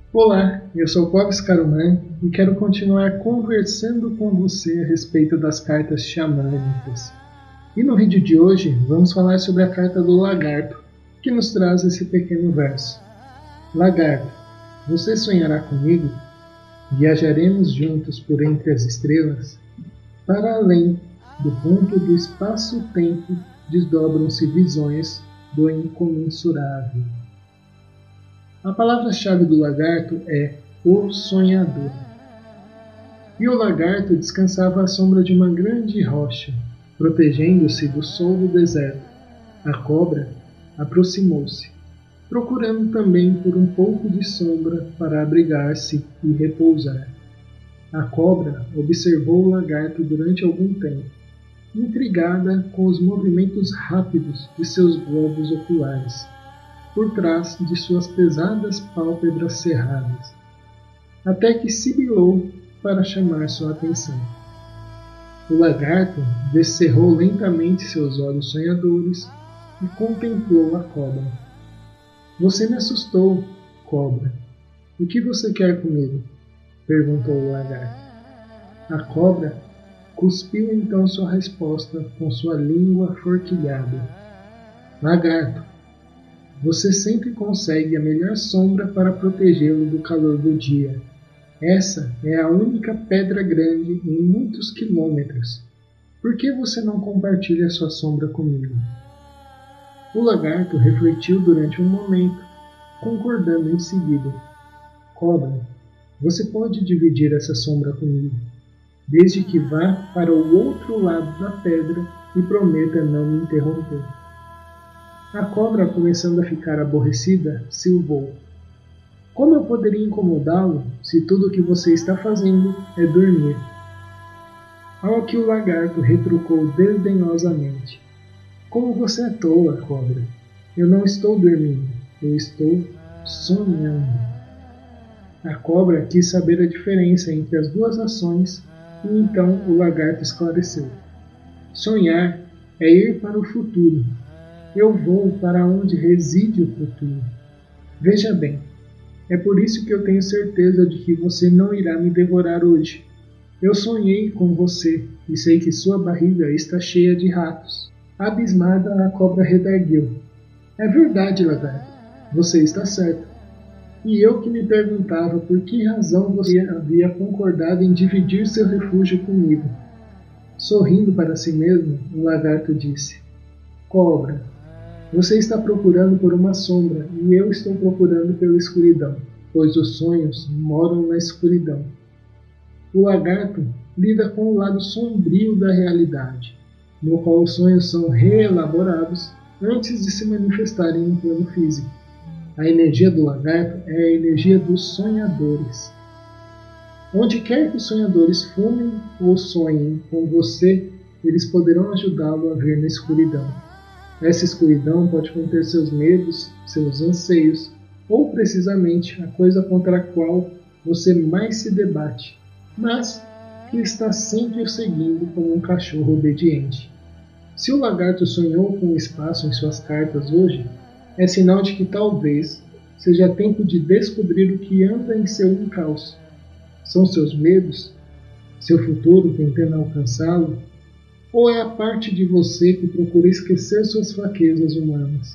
Olá, eu sou Clóvis Caruman e quero continuar conversando com você a respeito das cartas xamânicas. E no vídeo de hoje vamos falar sobre a carta do lagarto, que nos traz esse pequeno verso. Lagarto, você sonhará comigo? Viajaremos juntos por entre as estrelas? Para além do ponto do espaço-tempo desdobram-se visões do incomensurável. A palavra-chave do lagarto é o sonhador. E o lagarto descansava à sombra de uma grande rocha, protegendo-se do sol do deserto. A cobra aproximou-se, procurando também por um pouco de sombra para abrigar-se e repousar. A cobra observou o lagarto durante algum tempo, intrigada com os movimentos rápidos de seus globos oculares, por trás de suas pesadas pálpebras cerradas, até que sibilou para chamar sua atenção. O lagarto descerrou lentamente seus olhos sonhadores e contemplou a cobra. Você me assustou, cobra. O que você quer comigo? Perguntou o lagarto. A cobra cuspiu então sua resposta com sua língua forquilhada. Lagarto, você sempre consegue a melhor sombra para protegê-lo do calor do dia. Essa é a única pedra grande em muitos quilômetros. Por que você não compartilha sua sombra comigo? O lagarto refletiu durante um momento, concordando em seguida. Cobra, você pode dividir essa sombra comigo, desde que vá para o outro lado da pedra e prometa não me interromper. A cobra, começando a ficar aborrecida, silvou. Como eu poderia incomodá-lo se tudo o que você está fazendo é dormir? Ao que o lagarto retrucou desdenhosamente. Como você é tola, cobra. Eu não estou dormindo, eu estou sonhando. A cobra quis saber a diferença entre as duas ações e então o lagarto esclareceu. Sonhar é ir para o futuro. Eu vou para onde reside o futuro. Veja bem, é por isso que eu tenho certeza de que você não irá me devorar hoje. Eu sonhei com você e sei que sua barriga está cheia de ratos. Abismada, a cobra redarguiu. É verdade, lagarto. Você está certo. E eu que me perguntava por que razão você havia concordado em dividir seu refúgio comigo. Sorrindo para si mesmo, o lagarto disse: Cobra, você está procurando por uma sombra e eu estou procurando pela escuridão, pois os sonhos moram na escuridão. O lagarto lida com o lado sombrio da realidade, no qual os sonhos são reelaborados antes de se manifestarem no plano físico. A energia do lagarto é a energia dos sonhadores. Onde quer que os sonhadores fumem ou sonhem com você, eles poderão ajudá-lo a ver na escuridão. Essa escuridão pode conter seus medos, seus anseios, ou precisamente a coisa contra a qual você mais se debate, mas que está sempre o seguindo como um cachorro obediente. Se o lagarto sonhou com o espaço em suas cartas hoje, é sinal de que talvez seja tempo de descobrir o que anda em seu encalço. São seus medos? Seu futuro tentando alcançá-lo? Ou é a parte de você que procura esquecer suas fraquezas humanas?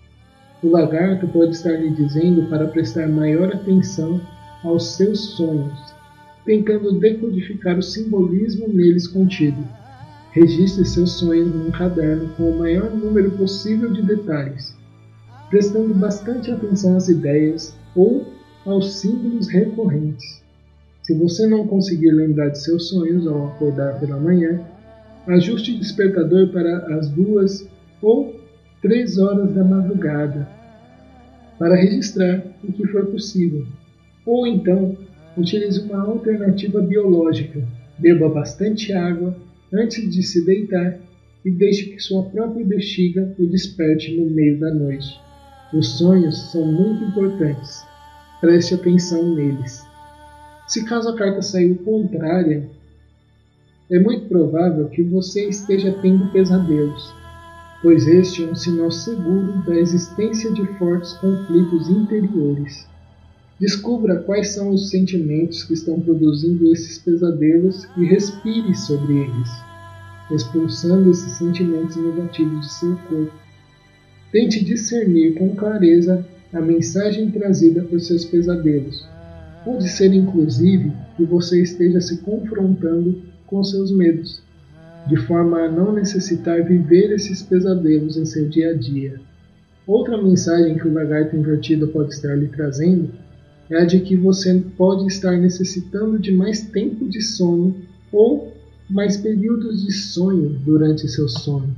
O lagarto pode estar lhe dizendo para prestar maior atenção aos seus sonhos, tentando decodificar o simbolismo neles contido. Registre seus sonhos num caderno com o maior número possível de detalhes, prestando bastante atenção às ideias ou aos símbolos recorrentes. Se você não conseguir lembrar de seus sonhos ao acordar pela manhã, ajuste o despertador para as 2 ou 3 horas da madrugada, para registrar o que for possível. Ou então, utilize uma alternativa biológica. Beba bastante água antes de se deitar e deixe que sua própria bexiga o desperte no meio da noite. Os sonhos são muito importantes. Preste atenção neles. Se caso a carta saiu contrária, é muito provável que você esteja tendo pesadelos, pois este é um sinal seguro da existência de fortes conflitos interiores. Descubra quais são os sentimentos que estão produzindo esses pesadelos e respire sobre eles, expulsando esses sentimentos negativos de seu corpo. Tente discernir com clareza a mensagem trazida por seus pesadelos. Pode ser, inclusive, que você esteja se confrontando com seus medos, de forma a não necessitar viver esses pesadelos em seu dia a dia. Outra mensagem que o lagarto invertido pode estar lhe trazendo é a de que você pode estar necessitando de mais tempo de sono ou mais períodos de sonho durante seu sono,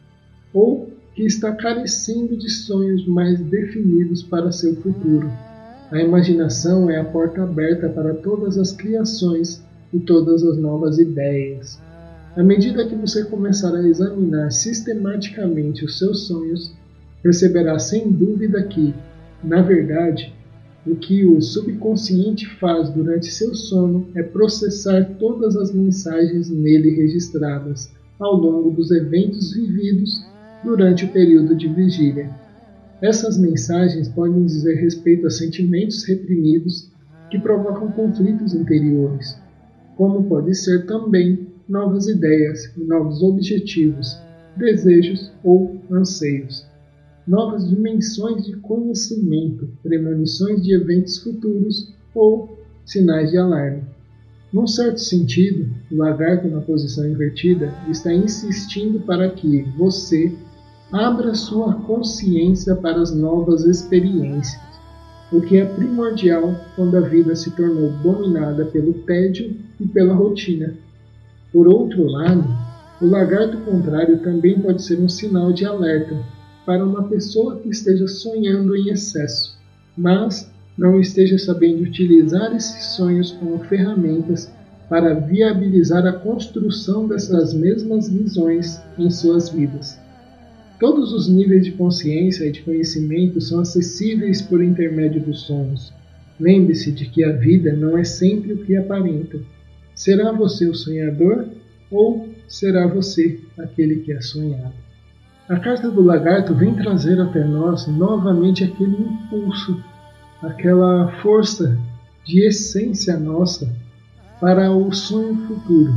ou que está carecendo de sonhos mais definidos para seu futuro. A imaginação é a porta aberta para todas as criações e todas as novas ideias. À medida que você começar a examinar sistematicamente os seus sonhos, perceberá sem dúvida que, na verdade, o que o subconsciente faz durante seu sono é processar todas as mensagens nele registradas ao longo dos eventos vividos durante o período de vigília. Essas mensagens podem dizer respeito a sentimentos reprimidos que provocam conflitos interiores, como pode ser também novas ideias e novos objetivos, desejos ou anseios, novas dimensões de conhecimento, premonições de eventos futuros ou sinais de alarme. Num certo sentido, o lagarto na posição invertida está insistindo para que você abra sua consciência para as novas experiências, o que é primordial quando a vida se tornou dominada pelo tédio e pela rotina. Por outro lado, o lagarto contrário também pode ser um sinal de alerta para uma pessoa que esteja sonhando em excesso, mas não esteja sabendo utilizar esses sonhos como ferramentas para viabilizar a construção dessas mesmas visões em suas vidas. Todos os níveis de consciência e de conhecimento são acessíveis por intermédio dos sonhos. Lembre-se de que a vida não é sempre o que aparenta. Será você o sonhador ou será você aquele que é sonhado? A carta do lagarto vem trazer até nós novamente aquele impulso, aquela força de essência nossa para o sonho futuro.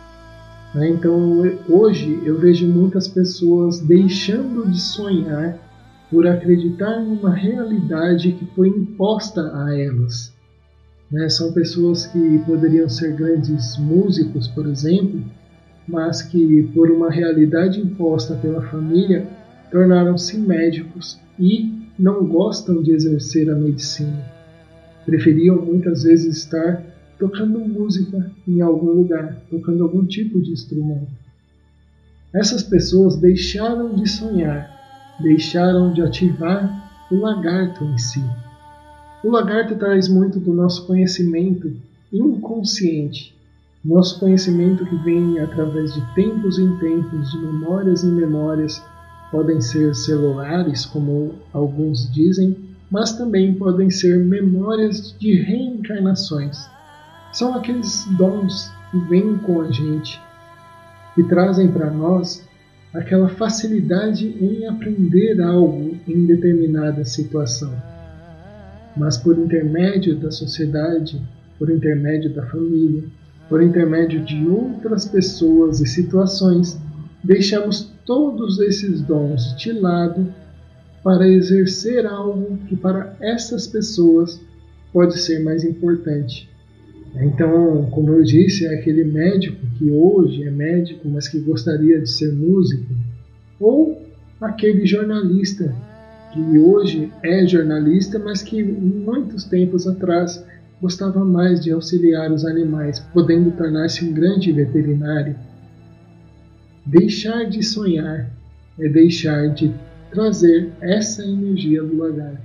Então, hoje eu vejo muitas pessoas deixando de sonhar por acreditar numa realidade que foi imposta a elas. São pessoas que poderiam ser grandes músicos, por exemplo, mas que, por uma realidade imposta pela família, tornaram-se médicos e não gostam de exercer a medicina. Preferiam muitas vezes estar tocando música em algum lugar, tocando algum tipo de instrumento. Essas pessoas deixaram de sonhar, deixaram de ativar o lagarto em si. O lagarto traz muito do nosso conhecimento inconsciente, nosso conhecimento que vem através de tempos em tempos, de memórias em memórias, podem ser celulares, como alguns dizem, mas também podem ser memórias de reencarnações. São aqueles dons que vêm com a gente, que trazem para nós aquela facilidade em aprender algo em determinada situação. Mas por intermédio da sociedade, por intermédio da família, por intermédio de outras pessoas e situações, deixamos todos esses dons de lado para exercer algo que para essas pessoas pode ser mais importante. Então, como eu disse, é aquele médico que hoje é médico, mas que gostaria de ser músico, ou aquele jornalista que hoje é jornalista, mas que muitos tempos atrás gostava mais de auxiliar os animais, podendo tornar-se um grande veterinário. Deixar de sonhar é deixar de trazer essa energia do lagarto.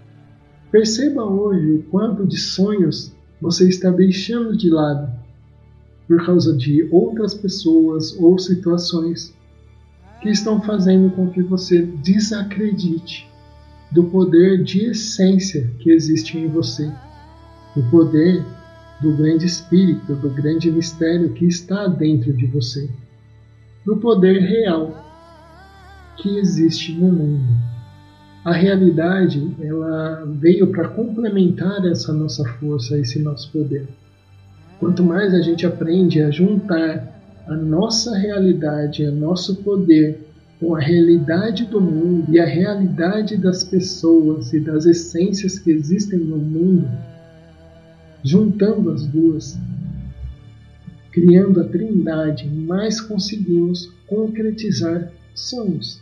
Perceba hoje o quanto de sonhos você está deixando de lado por causa de outras pessoas ou situações que estão fazendo com que você desacredite do poder de essência que existe em você, do poder do grande espírito, do grande mistério que está dentro de você, do poder real que existe no mundo. A realidade, ela veio para complementar essa nossa força, esse nosso poder. Quanto mais a gente aprende a juntar a nossa realidade, o nosso poder com a realidade do mundo e a realidade das pessoas e das essências que existem no mundo, juntando as duas, criando a trindade, mais conseguimos concretizar sonhos.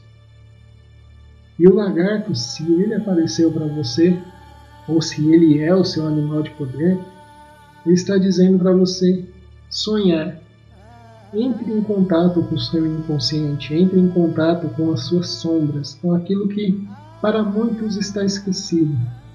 E o lagarto, se ele apareceu para você, ou se ele é o seu animal de poder, ele está dizendo para você sonhar. Entre em contato com o seu inconsciente, entre em contato com as suas sombras, com aquilo que para muitos está esquecido.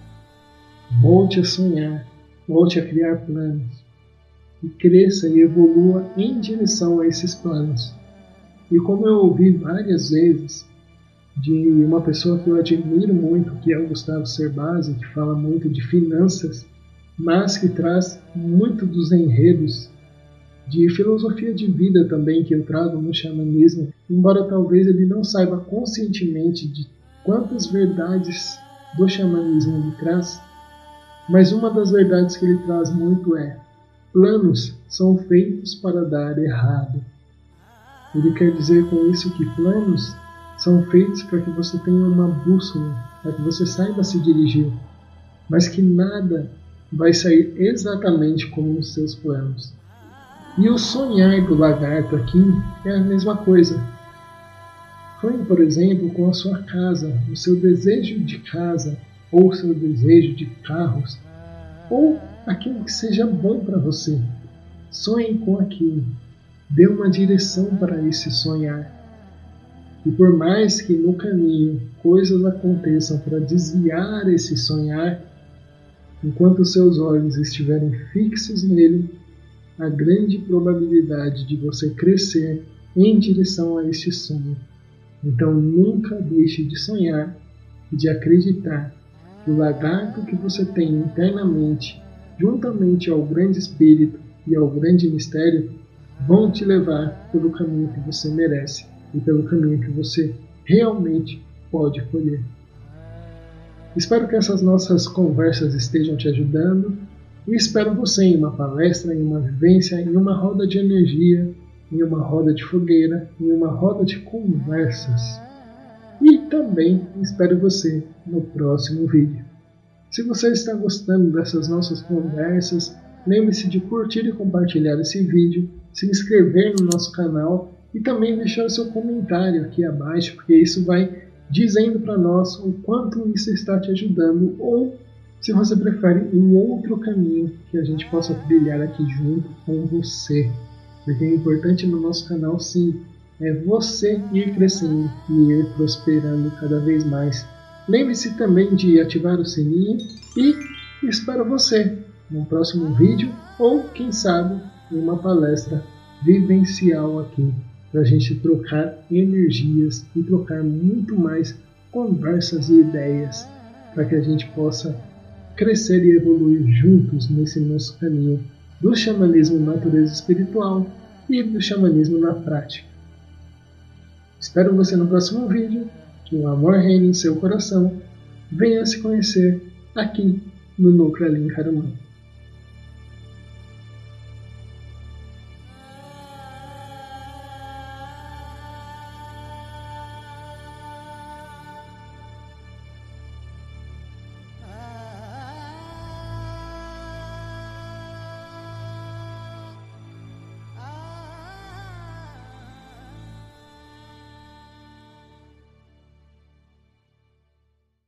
Volte a sonhar, volte a criar planos e cresça e evolua em direção a esses planos. E como eu ouvi várias vezes de uma pessoa que eu admiro muito, que é o Gustavo Cerbasi, que fala muito de finanças, mas que traz muito dos enredos de filosofia de vida também que eu trago no xamanismo, embora talvez ele não saiba conscientemente de quantas verdades do xamanismo ele traz, mas uma das verdades que ele traz muito é: planos são feitos para dar errado. Ele quer dizer com isso que planos são feitos para que você tenha uma bússola, para que você saiba se dirigir, mas que nada vai sair exatamente como nos seus planos. E o sonhar do lagarto aqui é a mesma coisa. Sonhe, por exemplo, com a sua casa, o seu desejo de casa, ou o seu desejo de carros, ou aquilo que seja bom para você. Sonhe com aquilo. Dê uma direção para esse sonhar. E por mais que no caminho coisas aconteçam para desviar esse sonhar, enquanto seus olhos estiverem fixos nele, a grande probabilidade de você crescer em direção a este sonho. Então nunca deixe de sonhar e de acreditar que o lagarto que você tem internamente, juntamente ao grande espírito e ao grande mistério, vão te levar pelo caminho que você merece e pelo caminho que você realmente pode colher. Espero que essas nossas conversas estejam te ajudando e espero você em uma palestra, em uma vivência, em uma roda de energia, em uma roda de fogueira, em uma roda de conversas. E também espero você no próximo vídeo. Se você está gostando dessas nossas conversas, lembre-se de curtir e compartilhar esse vídeo, se inscrever no nosso canal e também deixar seu comentário aqui abaixo, porque isso vai dizendo para nós o quanto isso está te ajudando, ou se você prefere um outro caminho que a gente possa trilhar aqui junto com você. Porque é importante no nosso canal, sim, é você ir crescendo e ir prosperando cada vez mais. Lembre-se também de ativar o sininho e espero você no próximo vídeo ou, quem sabe, em uma palestra vivencial aqui, para a gente trocar energias e trocar muito mais conversas e ideias, para que a gente possa crescer e evoluir juntos nesse nosso caminho do xamanismo natureza espiritual e do xamanismo na prática. Espero você no próximo vídeo, que o amor reine em seu coração, venha se conhecer aqui no Núcleo Alim Karumã.